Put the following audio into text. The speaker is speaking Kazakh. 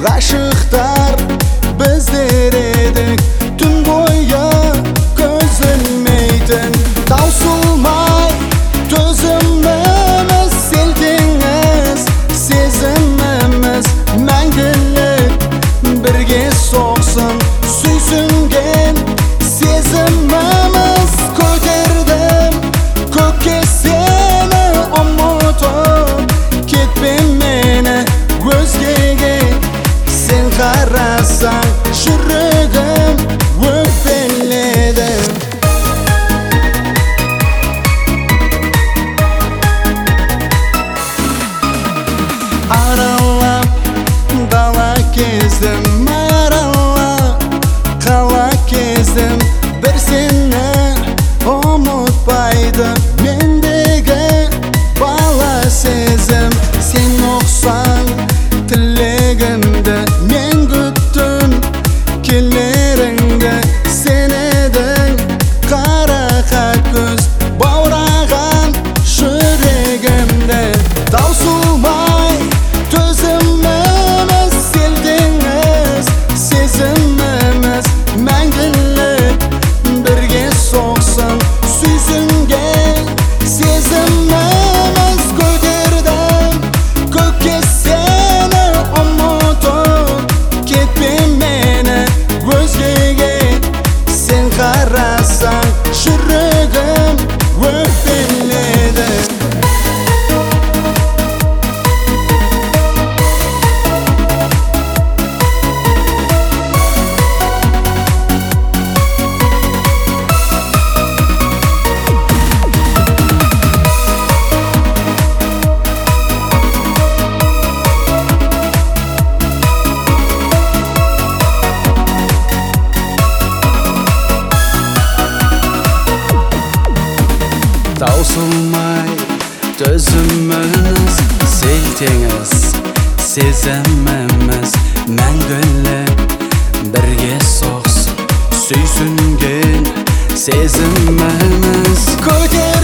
Aşıqlar bizler edik, tün boyu gözülmeydin. Tausılmay tözümümüz, siltiniz sezimimiz мәңгілік бірге соқсын. Сүйсінген сезіміміз көтердім көкке сені ұмытып, кетпе мені өзгеге. Sen қарасаң жүрегім өкпеледі. Аралап дала кездім, аралап қала кездім. Бір сені ұмытпайды мендегі бала сезім. Сен ұқсаң тілегімді мен күттім келеріңді. Сен едің қарақат көз баураған жүрегімді. Таусылмай төзіміміз, селтеңіз сезіміміз мәңгілік бірге соқсын. Сүйсінген сезіміміз көтердім көкке сені ұмытып, кетпе мені өзгеге. Сен қарасаң жүрегім өкпеледі. Таусылмай төзіміміз, селтеңіз сезіміміз мәңгілік бірге соқсын. Сүйсінген сезіміміз көтер